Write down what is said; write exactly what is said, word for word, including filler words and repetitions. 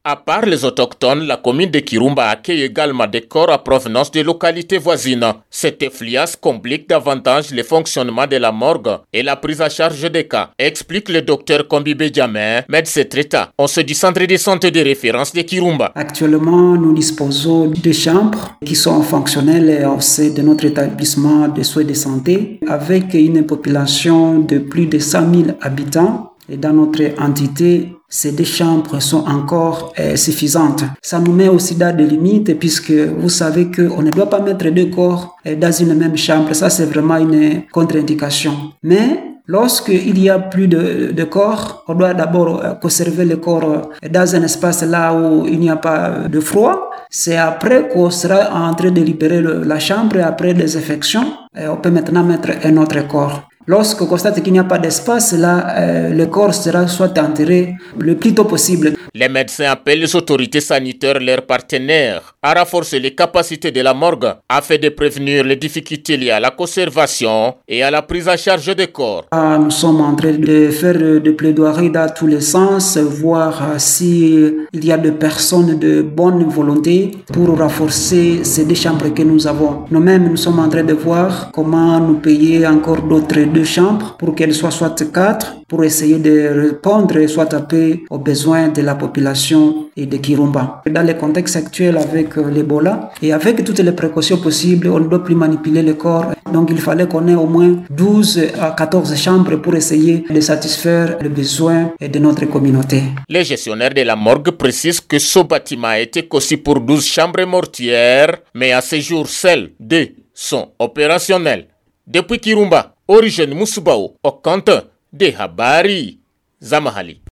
À part les autochtones, la commune de Kirumba accueille également des corps à provenance des localités voisines. Cette effluence complique davantage le fonctionnement de la morgue et la prise en charge des cas, explique le docteur Kombibé Djamé, médecin traitant au sein du centre de santé de référence de Kirumba. Actuellement, nous disposons de chambres qui sont fonctionnelles au sein de notre établissement de soins de santé avec une population de plus de cent mille habitants. Et dans notre entité, ces deux chambres sont encore euh, suffisantes. Ça nous met aussi dans des limites puisque vous savez qu'on ne doit pas mettre deux corps euh, dans une même chambre. Ça, c'est vraiment une contre-indication. Mais lorsqu'il y a plus de, de corps, on doit d'abord euh, conserver le corps euh, dans un espace là où il n'y a pas de froid. C'est après qu'on sera en train de libérer le, la chambre et après des infections, euh, on peut maintenant mettre un autre corps. Lorsqu'on constate qu'il n'y a pas d'espace, là, euh, le corps sera soit enterré le plus tôt possible. Les médecins appellent les autorités sanitaires, leurs partenaires, à renforcer les capacités de la morgue afin de prévenir les difficultés liées à la conservation et à la prise en charge des corps. Ah, nous sommes en train de faire des plaidoiries dans tous les sens, voir euh, si il y a des personnes de bonne volonté pour renforcer ces deux chambres que nous avons. Nous-mêmes, nous sommes en train de voir comment nous payer encore d'autres deux chambres pour qu'elles soient soit quatre, pour essayer de répondre soit un peu aux besoins de la population et de Kirumba. Dans le contexte actuel avec l'Ebola et avec toutes les précautions possibles, on ne doit plus manipuler le corps. Donc il fallait qu'on ait au moins douze à quatorze chambres pour essayer de satisfaire les besoins de notre communauté. Les gestionnaires de la morgue précisent que ce bâtiment a été conçu pour douze chambres mortuaires, mais à ce jour, seules deux sont opérationnelles. Depuis Kirumba, Origène Moussoubao, au compte de Habari Zamahali.